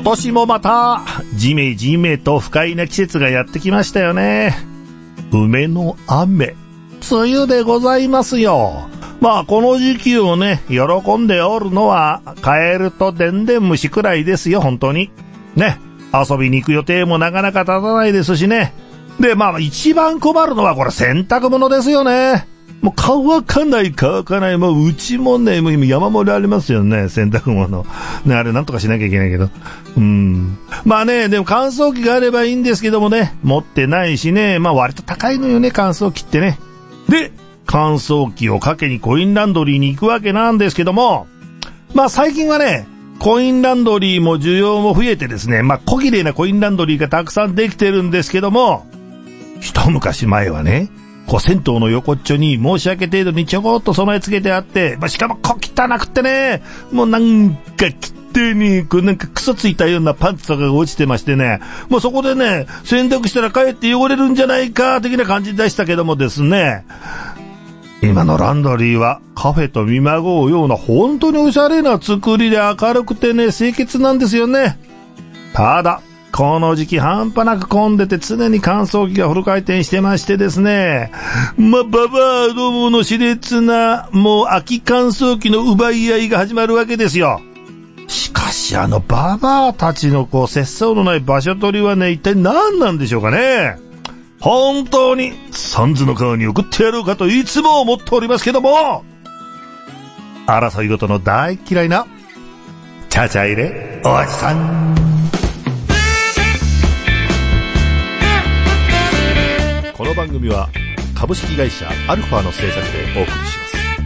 年もまたジメジメと不快な季節がやってきましたよね。梅の雨、梅雨でございますよ。まあこの時期をね、喜んでおるのはカエルとでんでん虫くらいですよ、本当にね。遊びに行く予定もなかなか立たないですしね。でまあ一番困るのはこれ洗濯物ですよね。もう乾かない、もううちもね、もう今山盛りありますよね、洗濯物ね。あれなんとかしなきゃいけないけど、まあね、でも乾燥機があればいいんですけどもね、持ってないしね。まあ割と高いのよね、乾燥機ってね。で乾燥機をかけにコインランドリーに行くわけなんですけども、まあ最近はね、コインランドリーも需要も増えてですね、まあ小綺麗なコインランドリーがたくさんできてるんですけども、一昔前はね、銭湯の横っちょに申し訳程度にちょこっと備え付けてあって、まあ、しかも小汚くってね、もうなんか汚になんかクソついたようなパンツとかが落ちてましてね、もうそこでね、洗濯したらかえって汚れるんじゃないか的な感じでしたけどもですね、今のランドリーはカフェと見まごうような本当におしゃれな作りで明るくてね、清潔なんですよね。ただこの時期半端なく混んでて常に乾燥機がフル回転してましてですね、まあババアどもの熾烈なもう秋乾燥機の奪い合いが始まるわけですよ。しかしババアたちの節操のない場所取りはね、一体何なんでしょうかね。本当にサンズの川に送ってやろうかといつも思っておりますけども、争いごとの大嫌いなチャチャ入れおじさん。この番組は株式会社アルファの制作でお送りし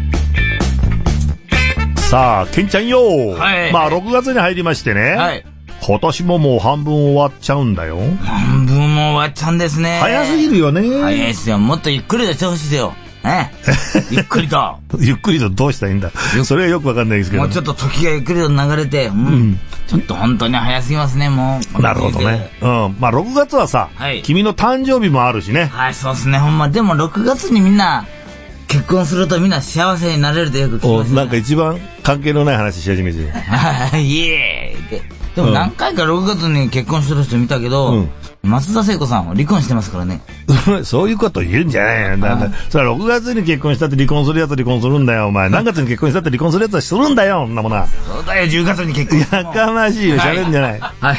ます。さあケンちゃんよ、はい、まあ6月に入りましてね、はい、今年ももう半分終わっちゃうんだよ。 半分も終わっちゃうんですね。 早すぎるよね。 早いですよ。もっとゆっくりとしてほしいですよね。ゆっくりとゆっくりとどうしたらいいんだ。それはよくわかんないですけど、 もうちょっと時がゆっくりと流れて、ちょっと本当に早すぎますね、もう。 なるほどね。まあ6月はさ、はい、君の誕生日もあるしね。 はい、そうですね、ほんま。でも6月にみんな結婚するとみんな幸せになれるとよく聞きますね。 なんか一番関係のない話し始めてる。 イエーイでも何回か6月に結婚してる人見たけど、松田聖子さんは離婚してますからね。 そういうこと言うんじゃないよ。それは6月に結婚したって離婚するやつは離婚するんだよ、お前。何月に結婚したって離婚するやつはするんだよ、そんなものは。 そうだよ、10月に結婚。 やかましいよ、喋るんじゃない。 はい。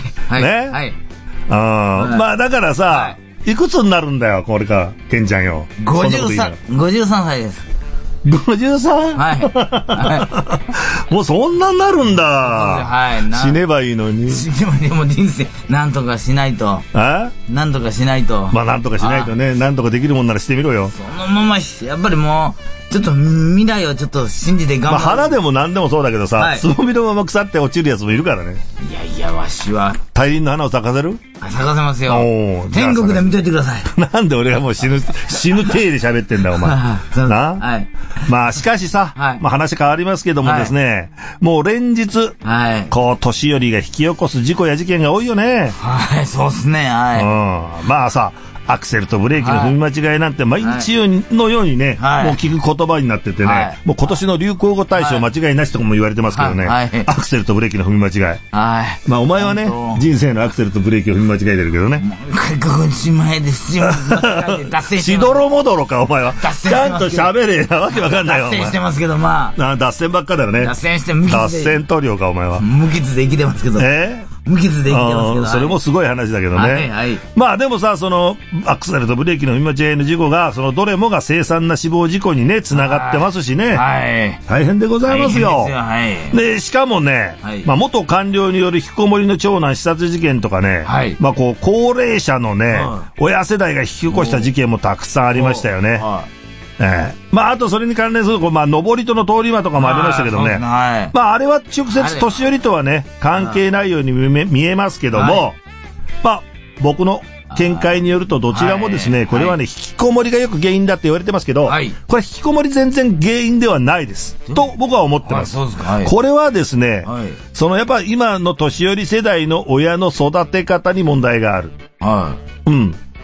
ね、はい。 まあだからさ、いくつになるんだよ、これから、ケンちゃんよ。 53歳です。 53? はい。 もうそんなになるんだ。 はい。 死ねばいいのに。 でも人生、なんとかしないと。なんとかしないと。 まあなんとかしないとね。なんとかできるもんならしてみろよ。 そのまま、やっぱりもう、ちょっと未来をちょっっと信じて頑張る。 まあ花でも何でもそうだけどさ、はい、つぼみのまま腐って落ちるやつもいるからね。 いやいや、わしは大輪の花を咲かせる？ 咲かせますよ。天国で見といてください。 なんで俺がもう死ぬ体で喋ってんだお前。な、はい、まあしかしさ、はい、まあ話変わりますけどもですね、はい、もう連日、はい、こう年寄りが引き起こす事故や事件が多いよね。 はい、そうっすね。はい。 まあさ、アクセルとブレーキの踏み間違いなんて毎日のようにね、はい、もう聞く言葉になっててね、はい、もう今年の流行語大賞間違いなしとかも言われてますけどね、はい、アクセルとブレーキの踏み間違い。はい、まあお前はね、人生のアクセルとブレーキを踏み間違えてるけどね。 覚悟しまえです。 しどろもどろかお前は。ちゃんと喋れや、わけわかんないよ。 脱線してますけど、まあ。 脱線ばっかだよね。 脱線して無傷で。 脱線塗料かお前は。 無傷で生きてますけど。無傷で生きてますけど。 それもすごい話だけどね。はいはい、まあでもさ、そのアクセルとブレーキの踏み間違いの事故が、そのどれもが凄惨な死亡事故にね、繋がってますしね。はい、大変でございますよ。はい、で、しかもね、はい、まあ元官僚による引きこもりの長男刺殺事件とかね、はい、まあこう高齢者のね、親世代が引き起こした事件もたくさんありましたよね。まああとそれに関連するまあ上りとの通り魔とかもありましたけどね、まああれは直接年寄りとはね関係ないように見えますけども、まあ僕の見解によるとどちらもですね、これはね引きこもりがよく原因だって言われてますけど、これ引きこもり全然原因ではないですと僕は思ってます。これはですね、そのやっぱ今の年寄り世代の親の育て方に問題がある。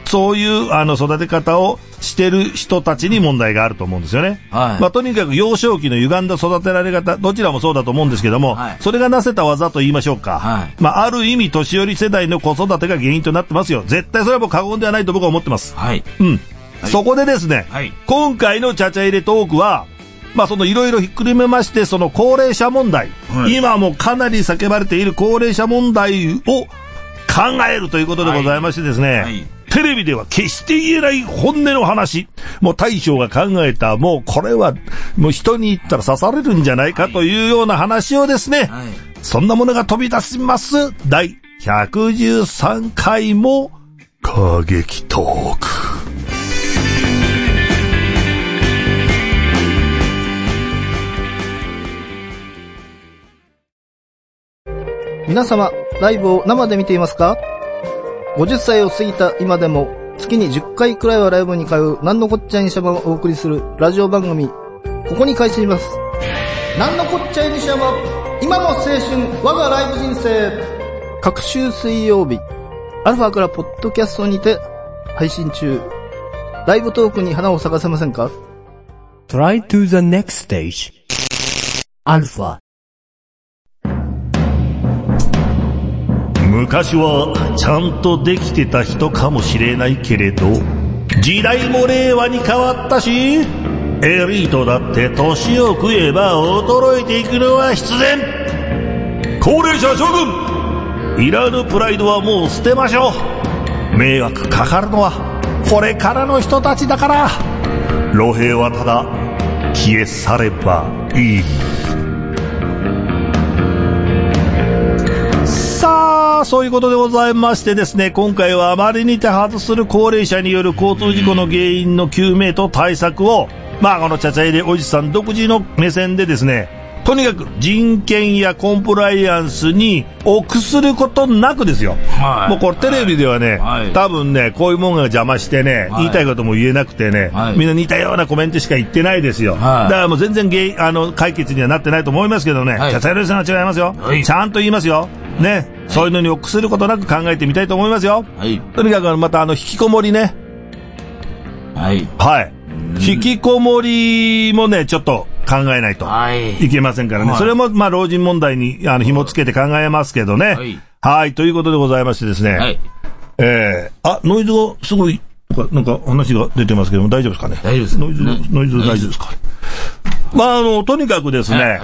そういう育て方をしてる人たちに問題があると思うんですよね。 はい。 まあとにかく幼少期の歪んだ育てられ方、どちらもそうだと思うんですけども、 はい、 それがなせた技と言いましょうか。 はい。 まあある意味年寄り世代の子育てが原因となってますよ。絶対それはもう過言ではないと僕は思ってます。 はい。 うん。 はい、 そこでですね、 はい、 今回のチャチャ入れトークは、まあそのいろいろひっくるめまして、その高齢者問題、はい、今もかなり叫ばれている高齢者問題を考えるということでございましてですね、はいはい、テレビでは決して言えない本音の話、もう大将が考えた、もうこれはもう人に言ったら刺されるんじゃないかというような話をですね、はい、そんなものが飛び出します第113回も過激トーク。 皆様、ライブを生で見ていますか？ 50 歳を過ぎた今でも月に10回くらいはライブに通うなんのこっちゃいにしゃばをお送りするラジオ番組、ここに開始します。なんのこっちゃいにしゃば、今の青春、我がライブ人生。各週水曜日、アルファからポッドキャストにて配信中。ライブトークに花を咲かせませんか？ Try to the next stage. アルファ。 昔はちゃんとできてた人かもしれないけれど、時代も令和に変わったし、エリートだって年を食えば衰えていくのは必然。高齢者諸君、いらぬプライドはもう捨てましょう。迷惑かかるのはこれからの人たちだから。露兵はただ消え去ればいい。そういうことでございましてですね、今回はあまりに多発する高齢者による交通事故の原因の究明と対策を、まあこのチャチャ入れおじさん独自の目線でですね、とにかく人権やコンプライアンスに臆することなくですよ、はい、もうこれテレビではね、はい、多分ねこういうもんが邪魔してね、はい、言いたいことも言えなくてね、はい、みんな似たようなコメントしか言ってないですよ、はい、だからもう全然解決にはなってないと思いますけどね、はい、チャチャ入れさんは違いますよ、はい、ちゃんと言いますよね、はい、そういうのに臆することなく考えてみたいと思いますよ、はい、とにかくまた引きこもりね、はい、はい、引きこもりもねちょっと考えないといけませんからね、はい、それもまあ老人問題に紐付けて考えますけどね、はい、はい、ということでございましてですね、はい、ノイズがすごいなんか話が出てますけども大丈夫ですかね。 大丈夫です、 ノイズ大丈夫ですか。まあとにかくですね、はい、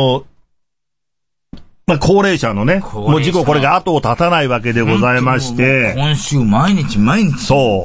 まあ、高齢者のね、もう事故これが後を絶たないわけでございまして。 今週毎日。 そう。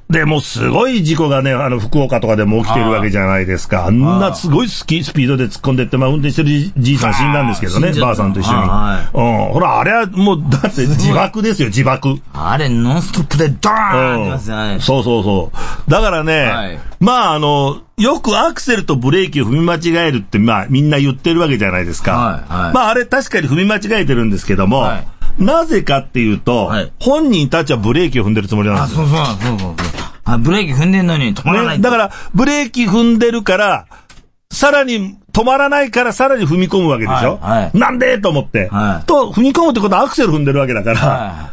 で、もうすごい事故がね、福岡とかでも起きてるわけじゃないですか。あんなすごいスピードで突っ込んでって、まあ運転してるじいさん死んだんですけどね、ばあさんと一緒に。ほら、あれはもう、だって自爆ですよ、自爆。 あれ、ノンストップでドーンってますね。 そう。だからね、はい、まあよくアクセルとブレーキを踏み間違えるって、まあみんな言ってるわけじゃないですか。はいはい、まああれ確かに踏み間違えてるんですけども、はい、なぜかっていうと、はい、本人たちはブレーキを踏んでるつもりなんですよ。 そう。ブレーキ踏んでんのに止まらない、 ね。だからブレーキ踏んでるから、さらに止まらないからさらに踏み込むわけでしょ。はいはい、なんでと思って、はい。と踏み込むってことはアクセル踏んでるわけだから。はい、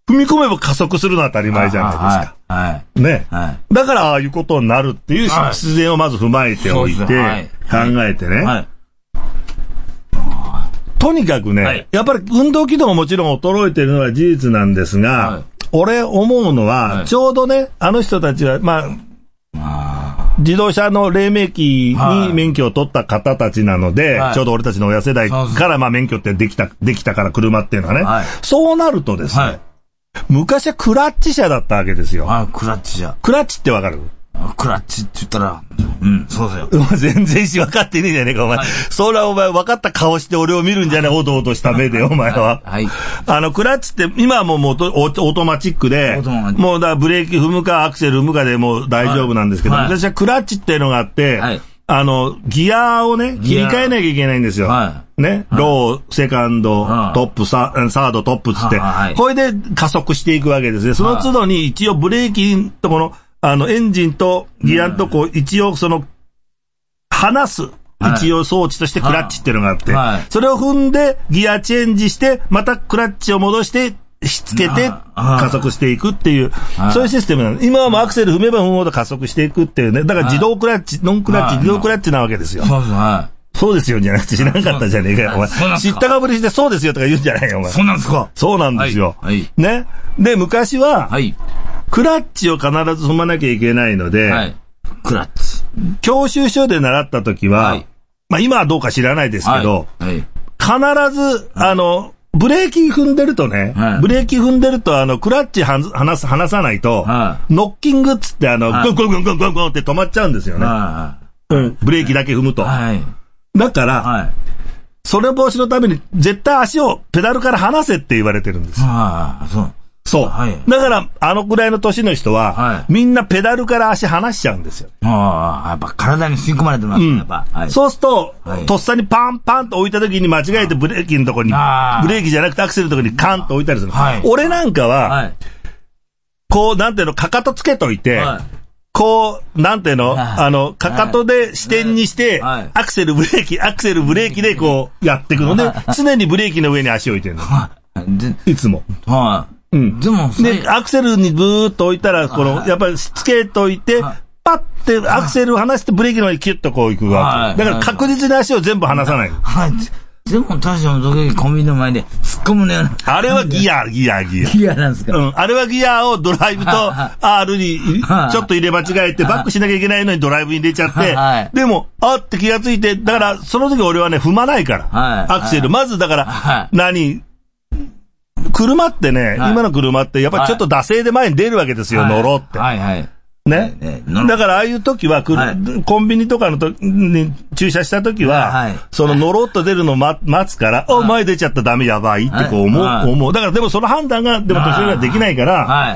踏み込めば加速するのは当たり前じゃないですか。はい。ね。はい。だからああいうことになるっていう必然をまず踏まえておいて、考えてね。はい。とにかくね、はい、やっぱり運動機能ももちろん衰えてるのは事実なんですが、はい、俺思うのは、はい、ちょうどね、あの人たちは、まあ、自動車の黎明期に免許を取った方たちなので、はい、ちょうど俺たちの親世代からまあ免許ってできたから車っていうのはね、はい、そうなるとですね、はい、昔はクラッチ車だったわけですよ。 クラッチ車。 クラッチってわかる？ クラッチって言ったら、そうだよ。 全然分かってねえじゃねえか、お前。はい、そらお前分かった顔して俺を見るんじゃねえ、おどおどした目で、お前は。はい。クラッチって、今はもうオートマチックで、もうだブレーキ踏むかアクセル踏むかでもう大丈夫なんですけど、私はクラッチっていうのがあって、はい、ギアをね、切り替えなきゃいけないんですよ。はい。ね、ロー、セカンド、トップ、サード、トップつって、これで加速していくわけですね。その都度に一応ブレーキとこの、エンジンとギアとこう、一応離す、一応装置としてクラッチっていうのがあって、それを踏んでギアチェンジして、またクラッチを戻して、 しつけて加速していくっていう、そういうシステムなんです。今はもうアクセル踏めば踏むほど加速していくっていうね。だから自動クラッチ、ノンクラッチ、自動クラッチなわけですよ。 そうです、はい。 そうですよじゃなくて知らなかったじゃねえかよ、お前。知ったかぶりしてそうですよとか言うんじゃないよ、お前。 そうなんですか。 そうなんですよ。 はい。 ね。で、昔は、 はい。 クラッチを必ず踏まなきゃいけないので、 はい。クラッチ。 教習所で習った時は、はい、まあ今はどうか知らないですけど、はい。はい、必ず、ブレーキ踏んでるとね、はい、ブレーキ踏んでるとクラッチ離さないと、はい、ノッキングっつって、はい、ゴンゴンゴンゴンゴンゴンって止まっちゃうんですよね。はい、うん。ブレーキだけ踏むと。はい。だから、はい、それ防止のために絶対足をペダルから離せって言われてるんです。 ああ、そう。 そう。はい、だから、ぐらいの年の人は、はい、みんなペダルから足離しちゃうんですよ。 ああ、やっぱ体に吸い込まれてますね、やっぱ。 はい、そうすると、はい、とっさにパンパンと置いた時に間違えてブレーキのところに、ブレーキじゃなくてアクセルのところにカンと置いたりする。はい、俺なんかは、はい、こう、なんていうの、かかとつけといて、はい、こう、なんていうの、かかとで視点にして、はい、アクセルブレーキでこうやっていくので、常にブレーキの上に足を置いてるの。いつも。はい。うん。でも、で、アクセルにブーっと置いたら、やっぱりつけといて、パッてアクセルを離してブレーキの上にキュッとこう行くわけ。だから確実に足を全部離さない。はい。 でも確かに時々コンビニの前で突っ込むのような。 あれはギアなんですか。 うん。あれはギアをドライブと R にちょっと入れ間違えてバックしなきゃいけないのにドライブに入れちゃって、でも、あって気がついて、だからその時俺はね、踏まないから。アクセル。まずだから、車ってね、今の車ってやっぱりちょっと惰性で前に出るわけですよ、乗ろうって。はいはい。ね。だからああいう時は、コンビニとかのに駐車した時は、その乗ろうと出るのを待つから、前出ちゃったダメやばいってこう思う。だからでもその判断が、でも途中ができないから、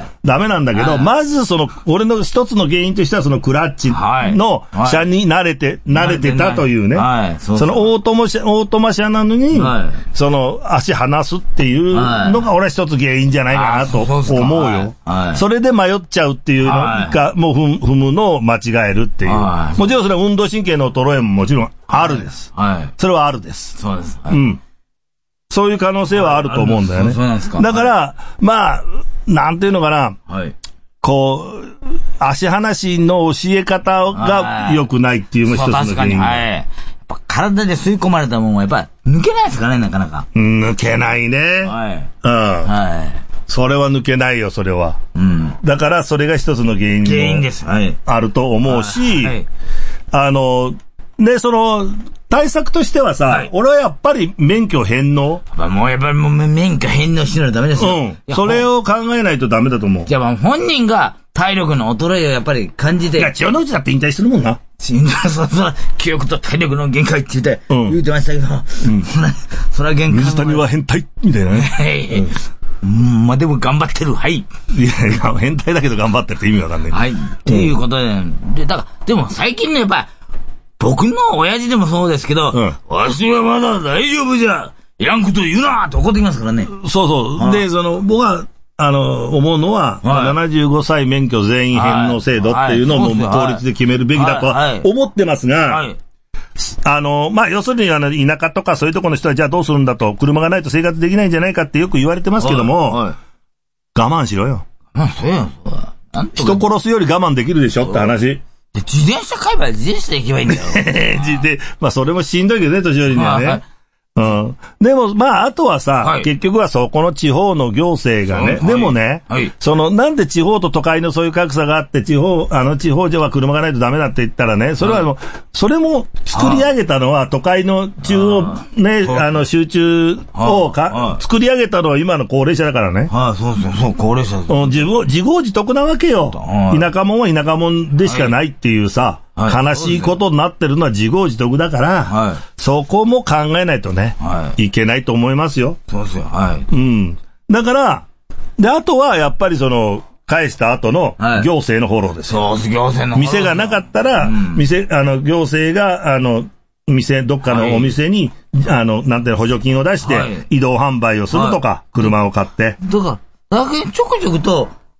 ダメなんだけど、まず俺の一つの原因としてはそのクラッチの車に慣れてたというね、そのオートマ車なのに、その足離すっていうのが俺は一つ原因じゃないかなと思うよ。それで迷っちゃうっていうのが、もう踏むのを間違えるっていう。もちろんそれは運動神経の衰えももちろんあるです。はい。それはあるです。 そうです。 うん。そういう可能性はあると思うんだよね。そうなんですか。だから、まあ、なんていうのかな。はい。こう、足離しの教え方が良くないっていうのが一つの原因。確かに。はい。 やっぱ体で吸い込まれたもんはやっぱ抜けないですかね、なかなか。 抜けないね。はい。うん。はい。それは抜けないよ、それは。うん。だから、それが一つの原因です。はい。あると思うし、はい。で、対策としてはさ、はい、俺はやっぱり免許返納。 もうやっぱり免許返納しないとダメですよ。 うん。それを考えないとダメだと思う。 じゃあ本人が体力の衰えをやっぱり感じて。 いや、千代の内だって引退するもんな。 記憶と体力の限界って言ってましたけど、うん。それは限界。 水谷は変態みたいなね。はい。 まあ、でも頑張ってる。はい。いや、変態だけど頑張ってるって意味わかんない。 はい。っていうことで、だから、でも最近ね、やっぱ、僕の親父でもそうですけど、わしはまだ大丈夫じゃ、いらんこと言うなって怒ってきますからね。 そうそう。で、僕は、思うのは、75歳免許全員返納制度っていうのを法律で決めるべきだとは思ってますが、まあ、要するに田舎とかそういうところの人はじゃあどうするんだと、車がないと生活できないんじゃないかってよく言われてますけども、我慢しろよ。人殺すより我慢できるでしょって話。 自転車買えば自転車で行けばいいんだよ。 まあ、それもしんどいけどね、年寄りにはね。うん。でも、まあ、あとはさ、結局はそこの地方の行政がね、でもね、なんで地方と都会のそういう格差があって、地方上は車がないとダメだって言ったらね、それはそれも作り上げたのは都会の中央ね、集中を作り上げたのは今の高齢者だからね。 そう、高齢者。 自業自得なわけよ。田舎者は田舎者でしかないっていうさ、悲しいことになってるのは自業自得だから、そこも考えないとね、いけないと思いますよ。 そうですよ。はい。 うん。だから、で、あとはやっぱり返した後の行政のフォローですよ。 そう、行政のフォロー。 店がなかったら、行政が、どっかのお店に、なんて補助金を出して、移動販売をするとか、車を買って。 だから、ちょくちょくと、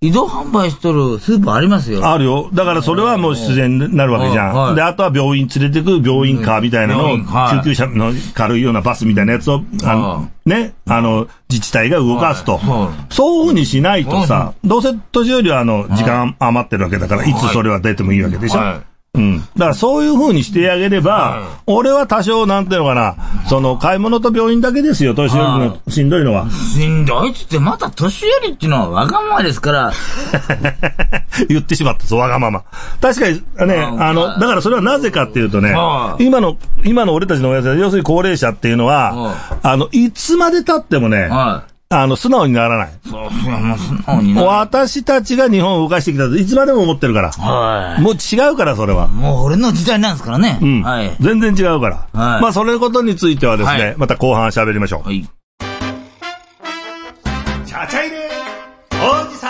移動販売しとるスーパーありますよ。 あるよ。だからそれはもう必然になるわけじゃん。で、あとは病院連れてく病院カーみたいなのを、救急車の軽いようなバスみたいなやつを、ね、自治体が動かすと。そういう風にしないとさ、どうせ年寄りは時間余ってるわけだから、いつそれは出てもいいわけでしょ。うん。だからそういう風にしてあげれば、俺は多少なんていうのかな、買い物と病院だけですよ、年寄りのしんどいのは。 しんどいっつってまた年寄りっていうのはわがままですから。 言ってしまった、そう、わがまま。確かに、ね、だからそれはなぜかっていうとね、今の俺たちの親世代、要するに高齢者っていうのは、いつまで経ってもね、素直にならない。 そう、もう素直にならない。 私たちが日本を動かしてきたといつまでも思ってるから。はい。もう違うから、それは。 もう俺の時代なんですからね。 うん。はい。全然違うから。はい。まあ、それのことについてはですね、はい、また後半喋りましょう。はい。チャチャイレおじさ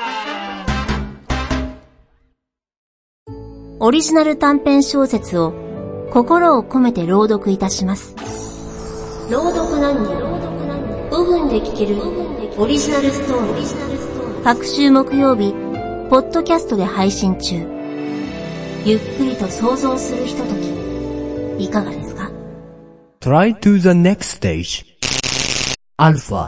ん。オリジナル短編小説を心を込めて朗読いたします。朗読何人5分で聞けるオリジナルストーリー。各週木曜日、ポッドキャストで配信中。ゆっくりと想像するひととき、いかがですか？ Try to the next stage. Alpha。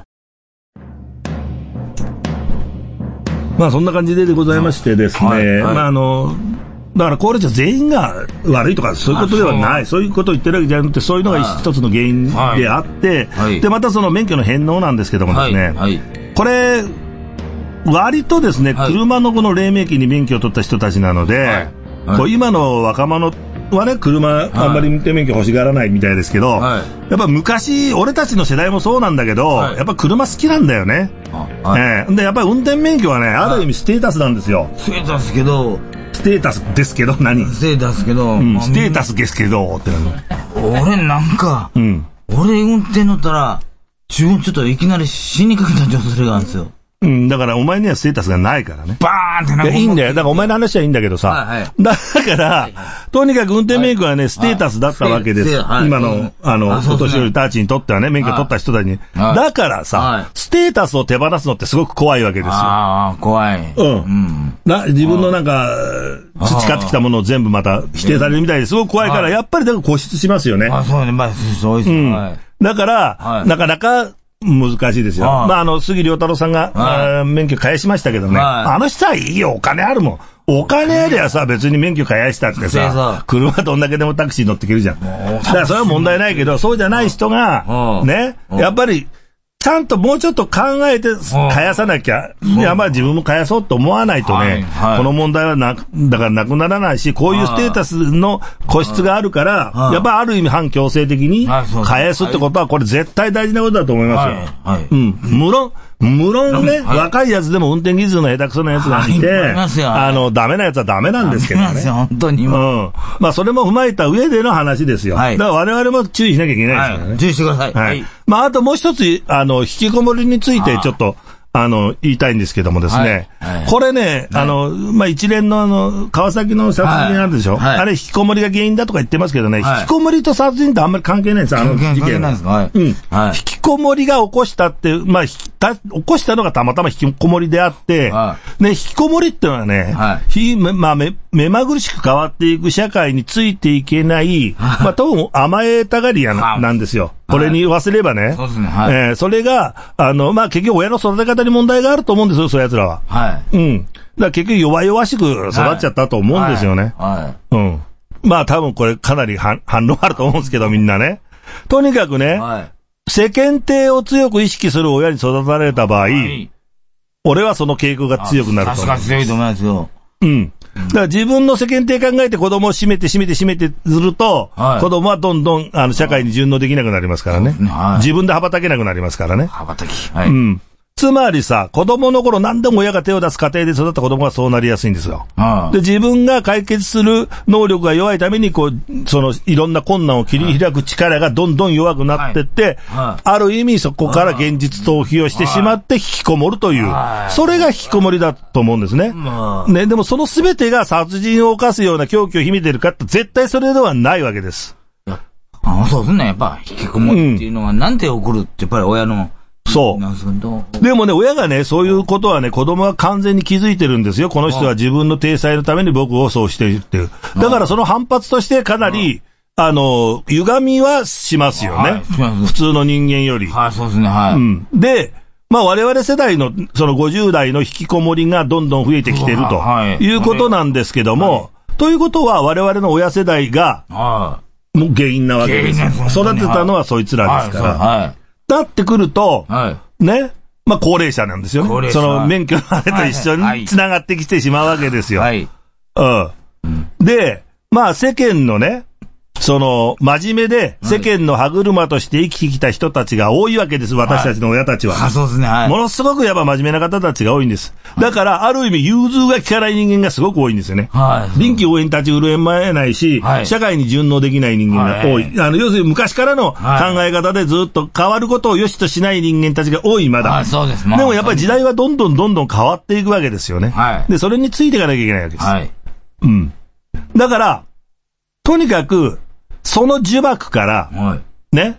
まあそんな感じでございましてですね、はいはい、まあだから高齢者全員が悪いとかそういうことではない。そういうことを言ってるわけじゃなくて、そういうのが一つの原因であって、はい、で、またその免許の返納なんですけどもですね、はいはい、これ、割とですね、はい、車のこの黎明期に免許を取った人たちなので、はいはい、こう今の若者はね、車あんまり運転免許欲しがらないみたいですけど、はい、やっぱ昔、俺たちの世代もそうなんだけど、はい、やっぱ車好きなんだよね。はい、で、やっぱり運転免許はね、ある意味ステータスなんですよ。 ステータスけど、 ステータスですけど、何？ ステータスけど、 うん、ステータスですけど、って俺なんか、うん、俺運転乗ったら、ちょっといきなり死にかけた女性があるんですよ。 うん、だからお前にはステータスがないからね。 バーンってなんか。 いいんだよ。だからお前の話はいいんだけどさ。はいはい、だから、はいはい、とにかく運転免許はね、ステータスだったわけです。はい、今の、お年寄りたちにとってはね、免許取った人たちに。だからさ、はい、ステータスを手放すのってすごく怖いわけですよ。 ああ、怖い。 うん。自分のなんか、培ってきたものを全部また否定されるみたいですごく怖いから、やっぱりだから固執しますよね。 あ、そうね。まあ、そうです。うん。 だから、なかなか、難しいですよ。まあ、杉良太郎さんが、免許返しましたけどね。あの人はいいよ、お金あるもん。お金ありゃさ、別に免許返したってさ、車どんだけでもタクシー乗ってけるじゃん。だからそれは問題ないけど、そうじゃない人が、ね、やっぱり、ちゃんともうちょっと考えて返さなきゃ、やっぱり自分も返そうと思わないとね、この問題はだからなくならないし、こういうステータスの個室があるから、やっぱりある意味反強制的に返すってことは、これ絶対大事なことだと思いますよ。うん。無論ね、若いやつでも運転技術の下手くそなやつがいて、ダメなやつはダメなんですけどね。 本当に。うん。 まあ、それも踏まえた上での話ですよ。だから我々も注意しなきゃいけないですからね。 注意してください。 はい。まあ、あともう一つ、引きこもりについてちょっと、言いたいんですけどもですね。これね、まあ、一連の川崎の殺人あるでしょ、あれ、引きこもりが原因だとか言ってますけどね、引きこもりと殺人ってあんまり関係ないんですよ、事件は。うん。引きこもりが起こしたって、まあ、起こしたのがたまたま引きこもりであって、ね、引きこもりってのはね、まあ、目まぐるしく変わっていく社会についていけない、まあ、多分甘えたがり屋なんですよ。これに言わせればね。そうですね。それが、まあ、結局親の育て方に問題があると思うんですよ、そういう奴らは。はい。うん。だから結局弱々しく育っちゃったと思うんですよね。はい。うん。まあ、多分これかなり反論あると思うんですけど、みんなね。とにかくね、世間体を強く意識する親に育てられた場合、俺はその傾向が強くなると思う。 確かに強いと思いますよ。 うん。だから自分の世間体考えて子供を締めてすると、子供はどんどん社会に順応できなくなりますからね。自分で羽ばたけなくなりますからね。 羽ばたき。はい。 うん。つまりさ、子供の頃何でも親が手を出す家庭で育った子供がそうなりやすいんですよ。で、自分が解決する能力が弱いために、いろんな困難を切り開く力がどんどん弱くなってって、ある意味そこから現実逃避をしてしまって引きこもるという、それが引きこもりだと思うんですね。ね、でもその全てが殺人を犯すような狂気を秘めているかって絶対それではないわけです。 そうですね。やっぱ引きこもりっていうのはなんで起こるってやっぱり親のそう。でもね、親がね、そういうことはね、子供は完全に気づいてるんですよ。この人は自分の体裁のために僕をそうしているっていう。だからその反発としてかなり、歪みはしますよね。普通の人間より。 はい、そうですね、はい。うん。 で、まあ我々世代のその50代の引きこもりがどんどん増えてきているということなんですけども、ということは我々の親世代がもう原因なわけです。育てたのはそいつらですから。だってくると、ね、まあ高齢者なんですよね。その免許のあれと一緒に繋がってきてしまうわけですよ。で、まあ世間のね、その、真面目で、世間の歯車として生きてきた人たちが多いわけです、私たちの親たちは。 そうですね、はい。 ものすごくやっぱ真面目な方たちが多いんです。だから、ある意味、融通が利かない人間がすごく多いんですよね。臨機応変立ち震えまえないし、社会に順応できない人間が多い。要するに昔からの考え方でずっと変わることを良しとしない人間たちが多い、まだ。 そうです。 でもやっぱり時代はどんどん変わっていくわけですよね。で、それについていかなきゃいけないわけです。うん。だから、とにかく、その呪縛から、ね、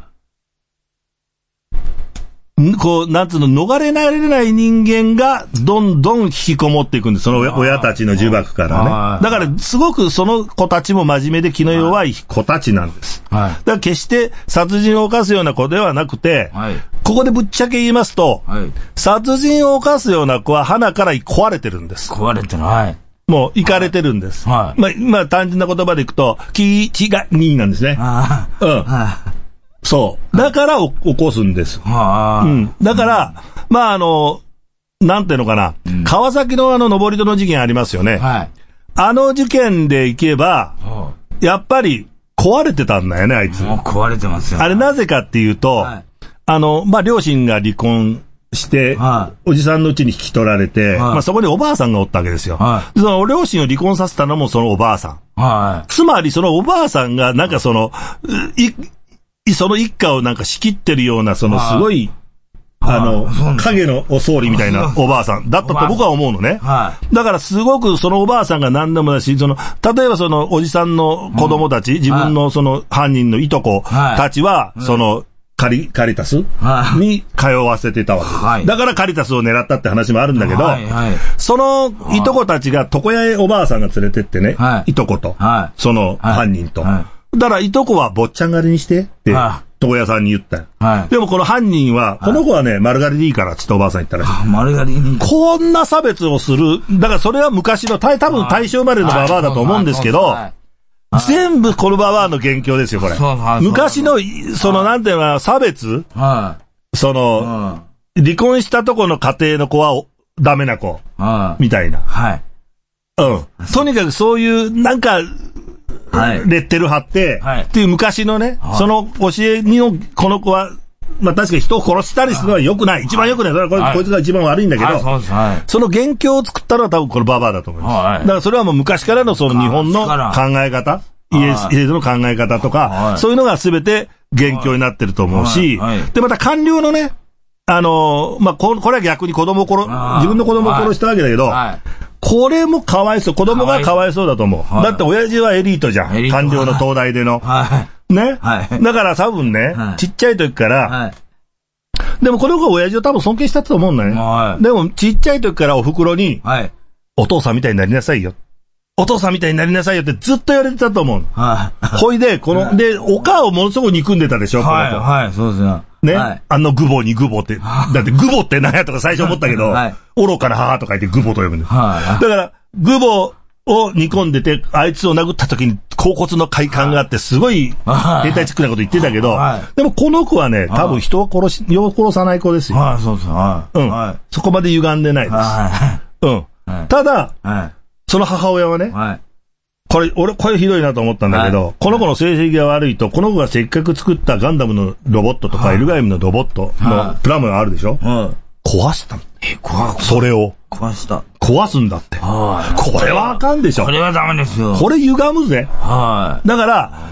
こう、なんつうの、逃れられない人間が、どんどん引きこもっていくんです。その親たちの呪縛からね。だから、すごくその子たちも真面目で気の弱い子たちなんです。だから決して殺人を犯すような子ではなくて、ここでぶっちゃけ言いますと、殺人を犯すような子は鼻から壊れてるんです。 壊れてる、 もう、行かれてるんです。まあ、単純な言葉でいくと、気がになんですね。そう。だから起こすんです。だから、まあ、なんていうのかな。川崎の登戸の事件ありますよね。あの事件で行けば、やっぱり壊れてたんだよね、あいつ。 もう壊れてますよ。 あれなぜかっていうと、まあ、両親が離婚して、おじさんのうちに引き取られて、まあそこにおばあさんがおったわけですよ。その両親を離婚させたのもそのおばあさん。つまりそのおばあさんがなんかその一家をなんか仕切ってるような、そのすごい、影のお総理みたいなおばあさんだったと僕は思うのね。だからすごくそのおばあさんが何でもだし、例えばそのおじさんの子供たち、自分のその犯人のいとこたちは、カリタスに通わせてたわけです。だからカリタスを狙ったって話もあるんだけど、そのいとこたちが床屋へおばあさんが連れてってね、いとこと、その犯人と。だからいとこは坊ちゃん狩りにしてって、床屋さんに言ったよ。でもこの犯人は、この子はね、丸刈りでいいからっておばあさん言ったらしい。 丸刈りに。 こんな差別をする。だからそれは昔の、多分大正生まれのババアだと思うんですけど、全部このババアの元凶ですよ、これ。昔の、なんていうの、差別離婚したとこの家庭の子はダメな子。みたいな。とにかくそういう、なんか、レッテル貼って、っていう昔のね、その教えにこの子は、まあ確かに人を殺したりするのは良くない。一番良くない。それはこいつが一番悪いんだけど、その元凶を作ったのは多分このババアだと思います。だからそれはもう昔からのその日本の考え方、イエスの考え方とか、そういうのが全て元凶になってると思うし、で、また官僚のね、まあ、これは逆に自分の子供を殺したわけだけど、これもかわいそう。子供がかわいそうだと思う。だって親父はエリートじゃん。官僚の東大での。ね。だから多分ね、ちっちゃい時から、でもこの子は親父を多分尊敬したと思うんだね。でもちっちゃい時からお袋に、お父さんみたいになりなさいよ。お父さんみたいになりなさいよってずっと言われてたと思う。ほいで、で、お母をものすごく憎んでたでしょ、この子。 そうですね。 ね。グボにグボって。だってグボって何やとか最初思ったけど、愚かな母と書いてグボと呼ぶんです。だから、グボを煮込んでて、あいつを殴った時に甲骨の快感があって、すごい、兵隊チックなこと言ってたけど、でもこの子はね、多分人をよう殺さない子ですよ。 そうです。 そこまで歪んでないです。ただ、その母親はね、これひどいなと思ったんだけど、この子の成績が悪いと、この子がせっかく作ったガンダムのロボットとか、エルガイムのロボットのプラモがあるでしょ、壊したの。それを。壊すんだって。これはあかんでしょ。 これはダメですよ。 これ歪むぜ。だから、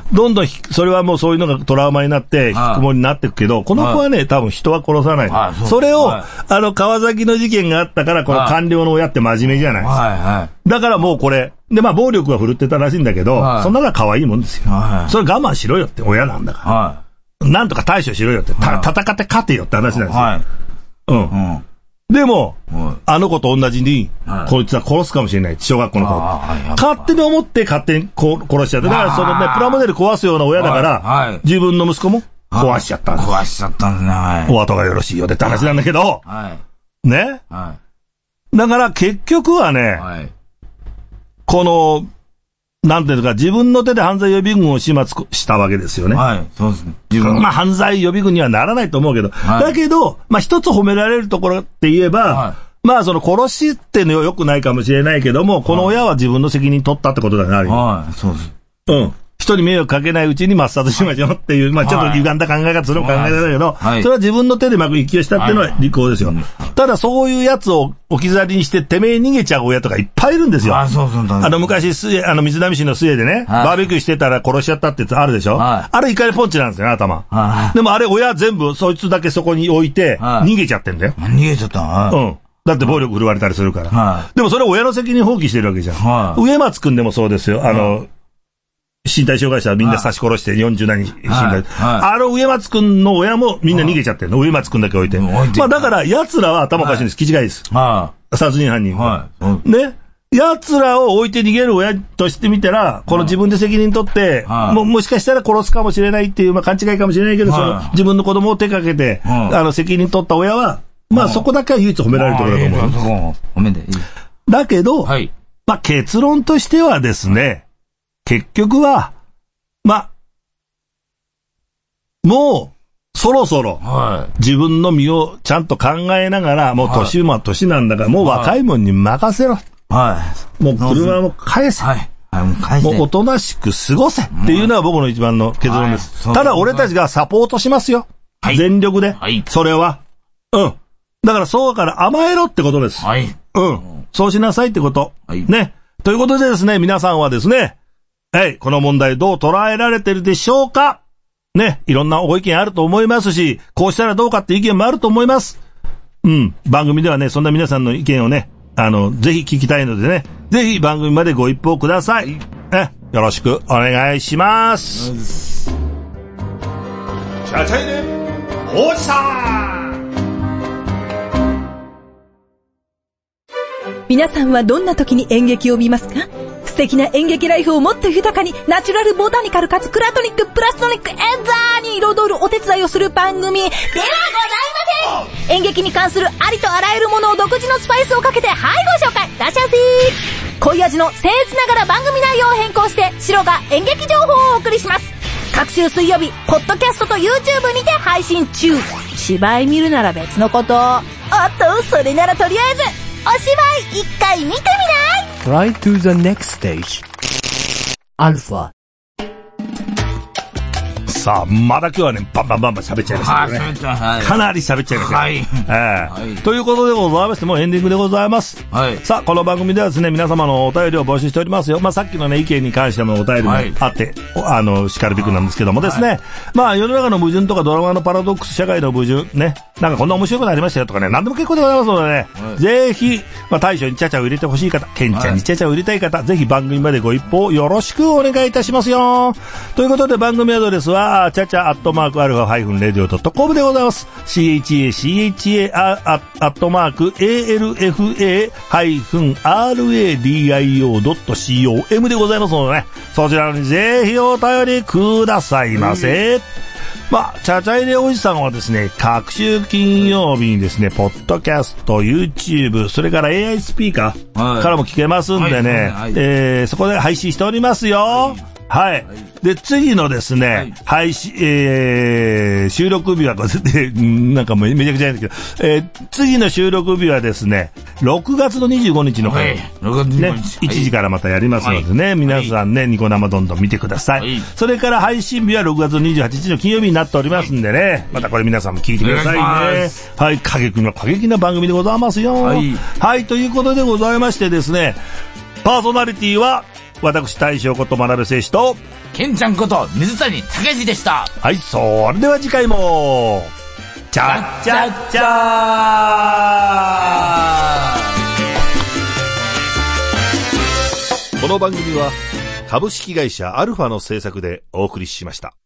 どんどんそれはもうそういうのがトラウマになって、引きこもりになっていくけど、この子はね、多分人は殺さない。それを、川崎の事件があったから、この官僚の親って真面目じゃないですか。だからもうこれ、で、まあ暴力は振るってたらしいんだけど、そんなのは可愛いもんですよ。それ我慢しろよって親なんだから。 なんとか対処しろよって、戦って勝てよって話なんですよ。 はい。 うん。でも、あの子と同じに、こいつは殺すかもしれない。小学校の子。勝手に思って勝手に殺しちゃって。だからそのね、プラモデル壊すような親だから、自分の息子も壊しちゃったんです。 壊しちゃったんですね。はい。 お後がよろしいよって話なんだけど、ね。だから結局はね、この、なんていうか、自分の手で犯罪予備軍を始末したわけですよね。 はい、そうですね。 まあ、犯罪予備軍にはならないと思うけど、だけど、まあ、一つ褒められるところって言えば、まあ、その殺しってのは良くないかもしれないけども、この親は自分の責任取ったってことだね、 はい、そうです。 うん。人に迷惑かけないうちに抹殺しましょうっていう、まあちょっと歪んだ考え方するの考え方だけど、それは自分の手でまく息をしたっていうのは利口ですよ。ただそういうやつを置き去りにしててめえ逃げちゃう親とかいっぱいいるんですよ。昔水波市の末でね、バーベキューしてたら殺しちゃったってやつあるでしょ。あれ怒りポンチなんですよね、頭。でもあれ親全部そいつだけそこに置いて逃げちゃってんだよ。 逃げちゃった。 うん。だって暴力振るわれたりするから。でもそれ親の責任放棄してるわけじゃん。植松くんでもそうですよ。身体障害者はみんな刺し殺して40何死んだ。植松くんの親もみんな逃げちゃってるの。植松くんだけ置いて。まあだから奴らは頭おかしいんです。気違いです。殺人犯人。ね。奴らを置いて逃げる親としてみたら、この自分で責任取って、もしかしたら殺すかもしれないっていう、まあ勘違いかもしれないけど、その自分の子供を手かけて、責任取った親は、まあそこだけは唯一褒められるところだと思う。 褒めていい。 だけど、まあ結論としてはですね、結局は、まあ、もう、そろそろ、自分の身をちゃんと考えながら、もう年も年なんだから、もう若いもんに任せろ。もう車も返せ。もうおとなしく過ごせっていうのが僕の一番の結論です。ただ俺たちがサポートしますよ。全力で。それは。うん。だからそうから甘えろってことです。うん。そうしなさいってこと。ね。ということでですね、皆さんはですね、この問題どう捉えられてるでしょうかね、いろんなご意見あると思いますし、こうしたらどうかって意見もあると思います。うん、番組ではね、そんな皆さんの意見をね、ぜひ聞きたいのでね、ぜひ番組までご一報ください。よろしくお願いします。チャチャイネおじさん。 皆さんはどんな時に演劇を見ますか？素敵な演劇ライフをもっと豊かに、ナチュラルボタニカルかつクラトニックプラストニックエンザーに彩るお手伝いをする番組ではございません。演劇に関するありとあらゆるものを独自のスパイスをかけてご紹介。らっしゃいませ。濃い味の僭越ながら番組内容を変更して白が演劇情報をお送りします。各週水曜日、ポッドキャストと YouTube にて配信中。芝居見るなら別のこと。おっと、それならとりあえずお芝居一回見てみない？ Try to the next stage. Alpha. さあ、まだ今日はね、バンバン喋っちゃいましたね。かなり喋っちゃいました。ということでございまして、もうエンディングでございます。さあ、この番組ではですね、皆様のお便りを募集しておりますよ。まあ、さっきのね、意見に関してもお便りもあって、叱るべくなんですけどもですね。まあ、世の中の矛盾とかドラマのパラドックス、社会の矛盾、ね、なんかこんな面白くなりましたよとかね、なんでも結構でございますのでね、ぜひ、まあ、大将にチャチャを入れてほしい方、ケンちゃんにチャチャを入れたい方、ぜひ番組までご一報よろしくお願いいたしますよ。ということで、番組アドレスは、チャチャ@alpha-radio.com でございます。CHACHA@alpha-radio.com でございますのでね、そちらにぜひお便りくださいませ。まあ、チャチャイレおじさんはですね、各週金曜日にですね、ポッドキャスト、YouTube、それから AI スピーカーからも聞けますんでね、そこで配信しておりますよ。はい。で、次のですね、配信、収録日は、なんかもうめちゃくちゃなんですけど、次の収録日はですね、6月の25日の方、ね、1時からまたやりますのでね、皆さんね、ニコ生どんどん見てください。それから配信日は6月28日の金曜日になっておりますんでね、またこれ皆さんも聞いてくださいね。はい、過激な番組でございますよ。はい、ということでございましてですね、パーソナリティは、私大将こと学部聖史とケンちゃんこと水谷武司でした。 はい、それでは次回もチャッチャッチャー。この番組は株式会社アルファの制作でお送りしました。